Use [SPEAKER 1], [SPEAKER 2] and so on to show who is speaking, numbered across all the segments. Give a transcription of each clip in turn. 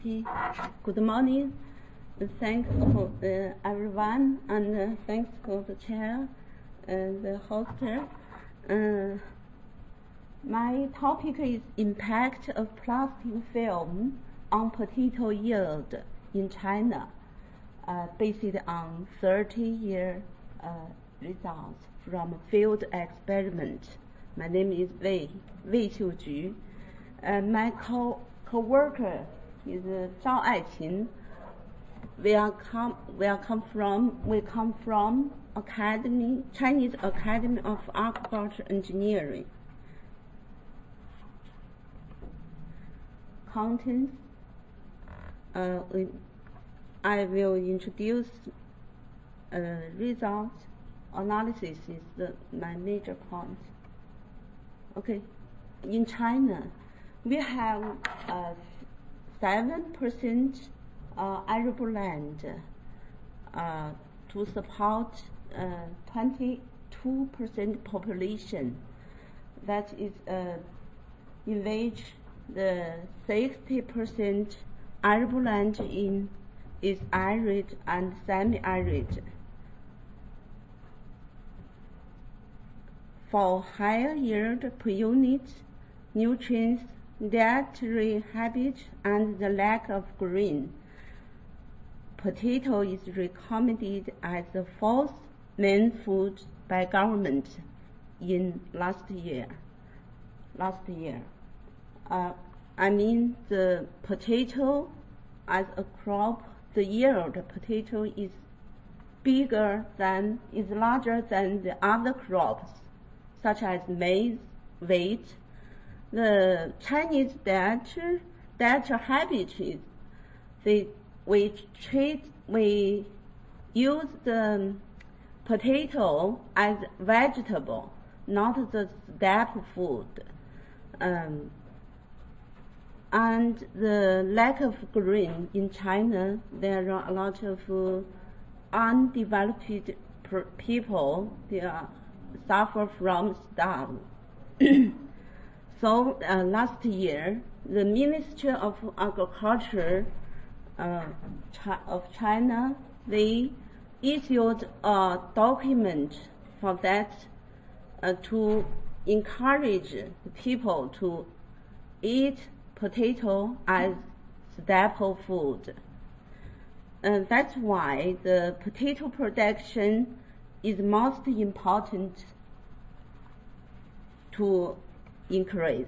[SPEAKER 1] Okay. Good morning. Thanks for everyone, and thanks for the chair and the hoster. My topic is impact of plastic film on potato yield in China, based on 30-year results from field experiment. My name is Wei Xiuju. My co-worker is Zhao Aiqin. We come from Chinese Academy of Agriculture Engineering. Contents. I will introduce results. Analysis is my major point. Okay, in China, we have 7% arable land to support 22% population. That is in which the 60% arable land is arid and semi-arid. For higher yield per unit, nutrients, dietary habits, and the lack of green, potato is recommended as the fourth main food by government in last year. I mean, the potato as a crop, the yield potato is larger than the other crops, such as maize, wheat. The Chinese dietary habit is we use the potato as vegetable, not the staple food. And the lack of green in China, there are a lot of undeveloped people. They suffer from starve. So last year, the Ministry of Agriculture of China, they issued a document for that to encourage people to eat potato as staple food. That's why the potato production is most important to increase.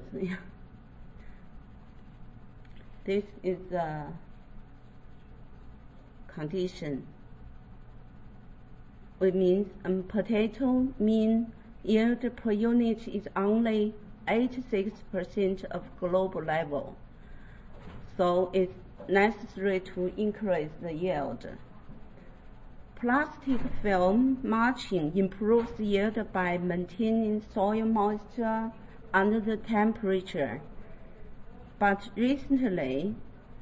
[SPEAKER 1] This is the condition. It means potato mean yield per unit is only 86% of global level. So it's necessary to increase the yield. Plastic film mulching improves yield by maintaining soil moisture under the temperature. But recently,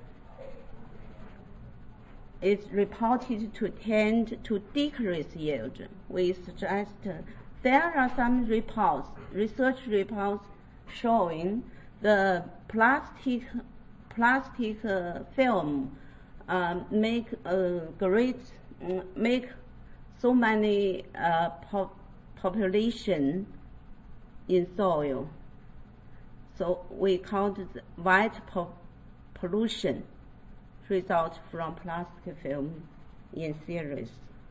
[SPEAKER 1] it's reported to tend to decrease yield. We suggest there are some research reports showing the plastic film make so many population in soil. So we call it white pollution result from plastic film in series.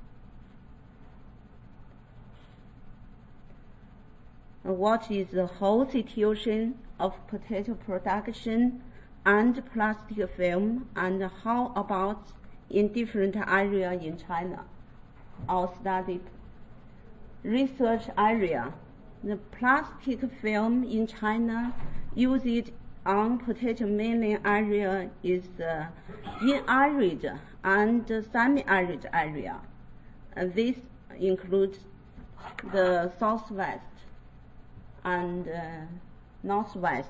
[SPEAKER 1] What is the whole situation of potato production and plastic film, and how about in different areas in China? Our study research area. The plastic film in China used on potato mainland area is in arid and semi-arid area. This includes the southwest and northwest.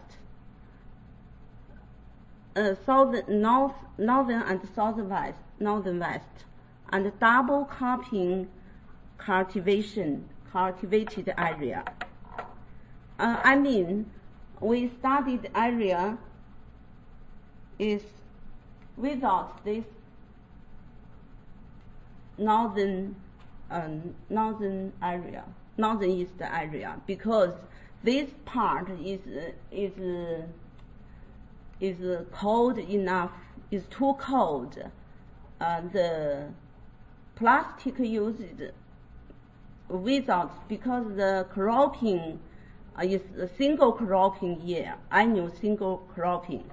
[SPEAKER 1] Northern and northern west, and double cropping cultivated area. We studied area is without this northeast area, because this part is cold enough, is too cold. The plastic used without, because the cropping is a single cropping year, annual single cropping.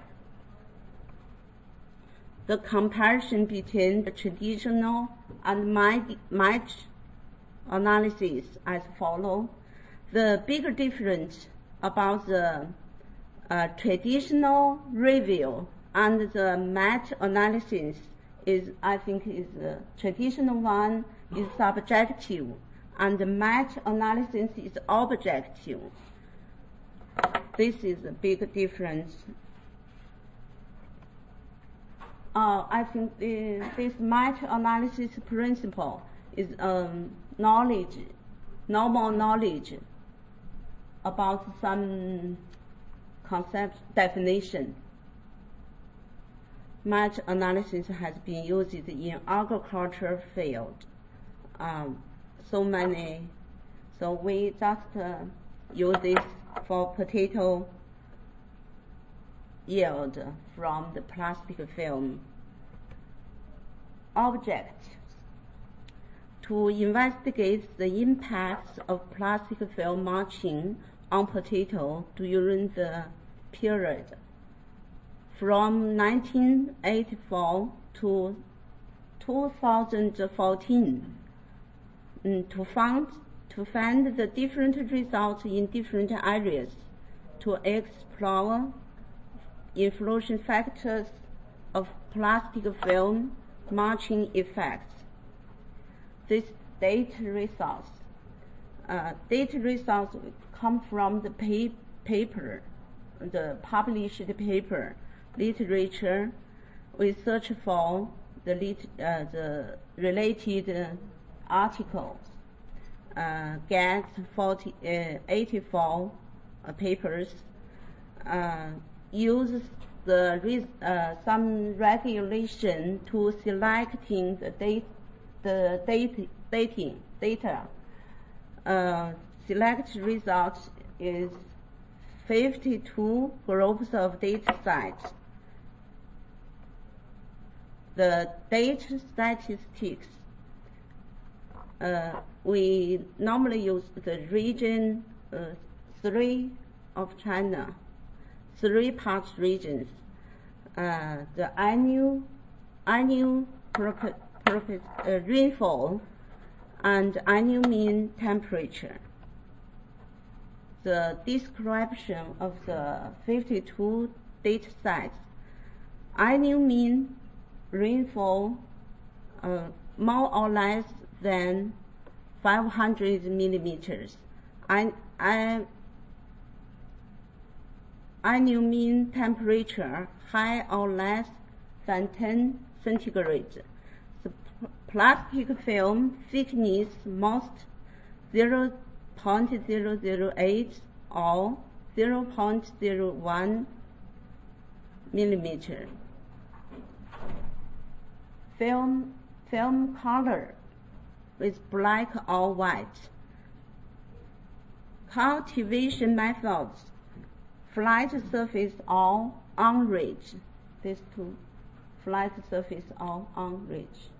[SPEAKER 1] The comparison between the traditional and match analysis as follows. The big difference about the traditional review and the match analysis is, I think, the traditional one is subjective and the match analysis is objective. This is a big difference. I think this match analysis principle is normal knowledge about some concept definition. Match analysis has been used in agriculture field. So we just use this for potato yield from the plastic film. Objectives: to investigate the impacts of plastic film mulching on potato during the period from 1984 to 2014, to find the different results in different areas, to explore influence factors of plastic film mulching effects. This data results come from the paper, the published paper, literature. We search for the related articles, get 84 papers, use some regulation to selecting the data. Select results is 52 groups of data sets. The data statistics, we normally use the region 3 of China, 3 parts regions. The annual rainfall and annual mean temperature. The description of the 52 data sets. Annual mean rainfall more or less than 500 millimeters. Annual mean temperature high or less than 10 centigrade. The plastic film thickness most 0.008 or 0.01 millimeter. Film color with black or white. Cultivation methods: flat surface or unridged. These two, flat surface or unridged.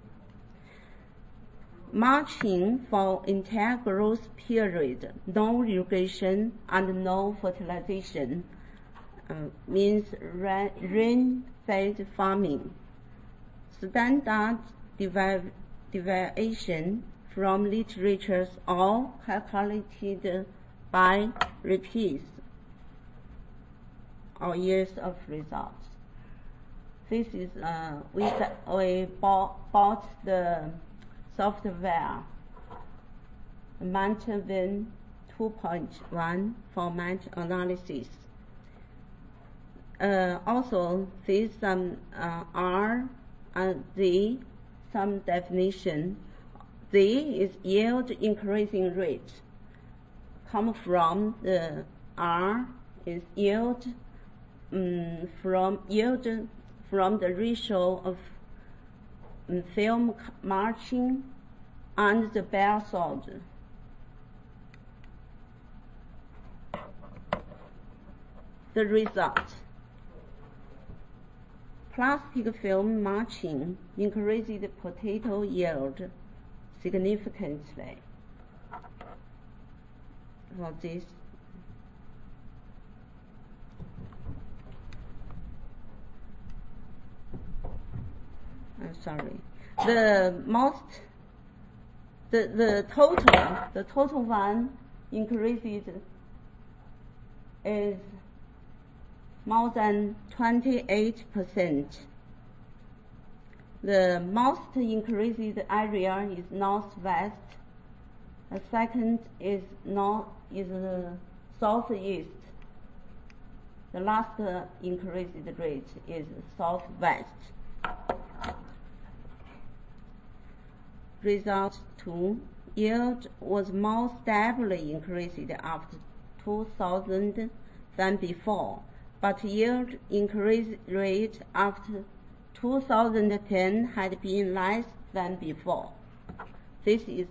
[SPEAKER 1] Mulching for entire growth period, no irrigation and no fertilization, means rain-fed farming. Standard deviation from literatures all calculated by repeats or years of results. This is we bought the software MATVIN 2.1 for match analysis. Also, there's some R and Z, some definition. Z is yield increasing rate. Come from the R is yield from yield from the ratio of film margin and the bare solder. The result: plastic film margin increases potato yield significantly. For this, I'm sorry. The total one increases is more than 28%. The most increased area is northwest. The second is southeast. The last increased rate is southwest. Result 2. Yield was more stably increased after 2000 than before, but yield increase rate after 2010 had been less than before. This is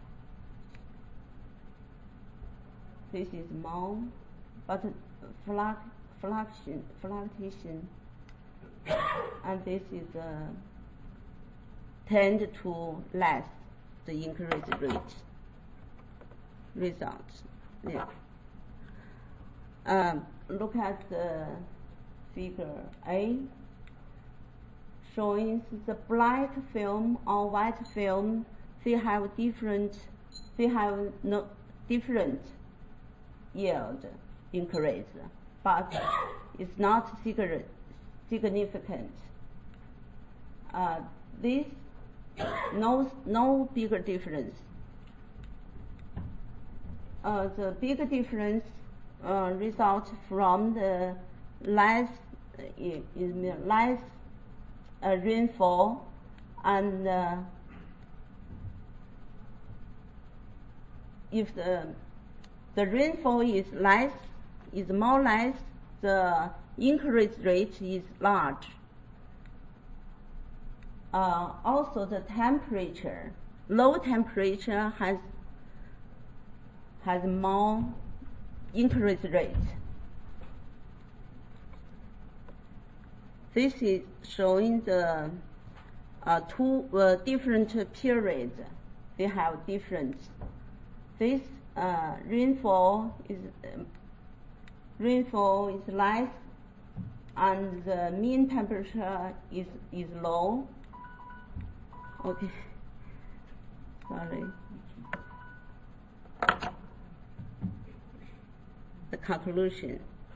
[SPEAKER 1] more, but fluctuation, and this is tend to less the increase rate. Results. Yeah. Look at the figure A, showing the black film or white film. They have no different yield increase, but it's not significant. This no bigger difference. The bigger difference results from the less rainfall, and if the rainfall is more less, the increase rate is large. Also, the temperature, low temperature has more increase rate. This is showing the two different periods. They have difference. This rainfall is less, and the mean temperature is low. Okay, sorry. The conclusion.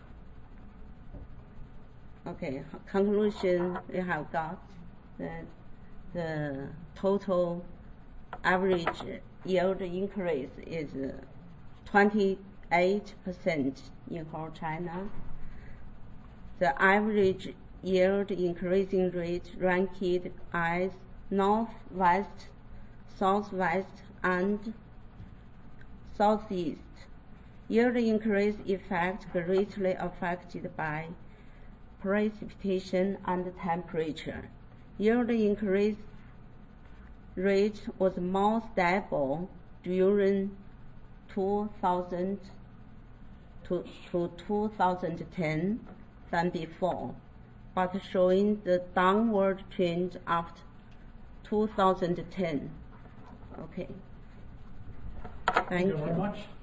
[SPEAKER 1] Okay, conclusion, we have got that the total average yield increase is 28% in whole China. The average yield increasing rate ranked as northwest, southwest, and southeast. Yield increase effect greatly affected by precipitation and temperature. Yield increase rate was more stable during 2000 to 2010 than before, but showing the downward trend after 2010. Okay. Thank you very much.